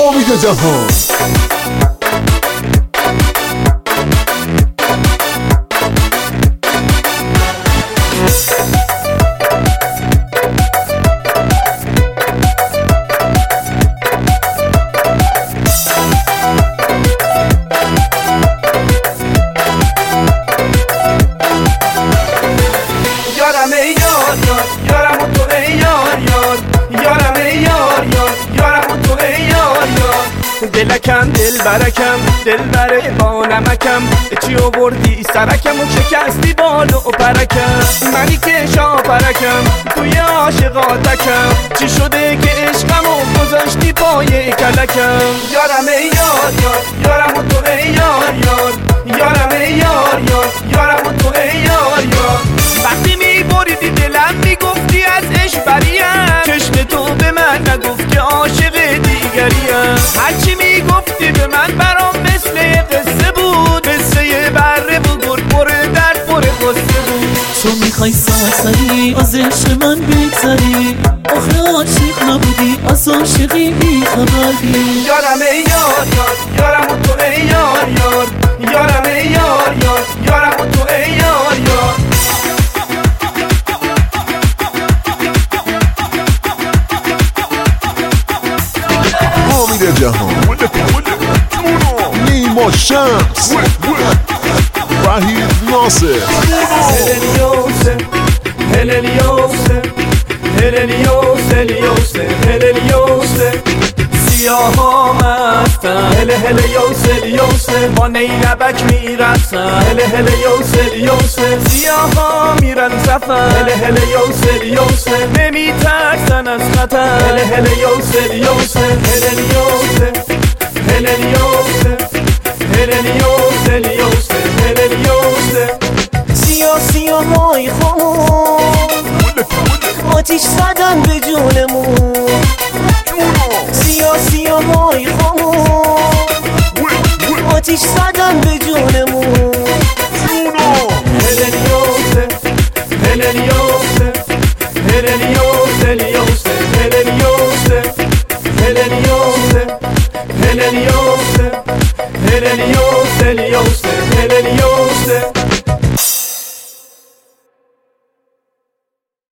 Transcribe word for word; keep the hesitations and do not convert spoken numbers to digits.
امید جهان. دلکم دل برکم دل بره با نمکم چی آوردی سرکم و شکستی بالو و پرکم منی که شاپرکم توی عاشقاتکم چی شده که عشقمو گذاشتی پای کلکم یارم ای یار یار یارم و تو ای یار یار یارم ای یار یار یارم و تو ای یار یار وقتی میبریدی دلم میگفتی از عشق بریم چشم تو به من نگفت که عاشق دیگریم هرچی میگفتی به من برام مثل قصه بود قصه بره بود گر پر درد پر قصه بود تو میخوای سرسری از عشق من بگذری آخه عاشق نبودی از عاشقی بیخبری یارم ای یار یار یارم و تو ای یار یار یارم ای یار یار یارم و تو ای یار یار امید جهان، نیما شمس، وحید ناصر. هللیوسه هللیوسه هللیوسه هللیوسه هللیوسه سیاها مستن هله هلیوسه هلیوسه با نیربک میرسن هله هلیوسه هلیوسه سیاها میرن سفر هله هلیوسه هلیوسه نمیترسن از خطر هله هلیوسه هلیوسه هللیوسه هللیوسه هللیوسه هلیوسه هللیوسه سیاه سیاه مای خون آتیش زدن به جونمون سیاه سیاه مای خون آتیش زدن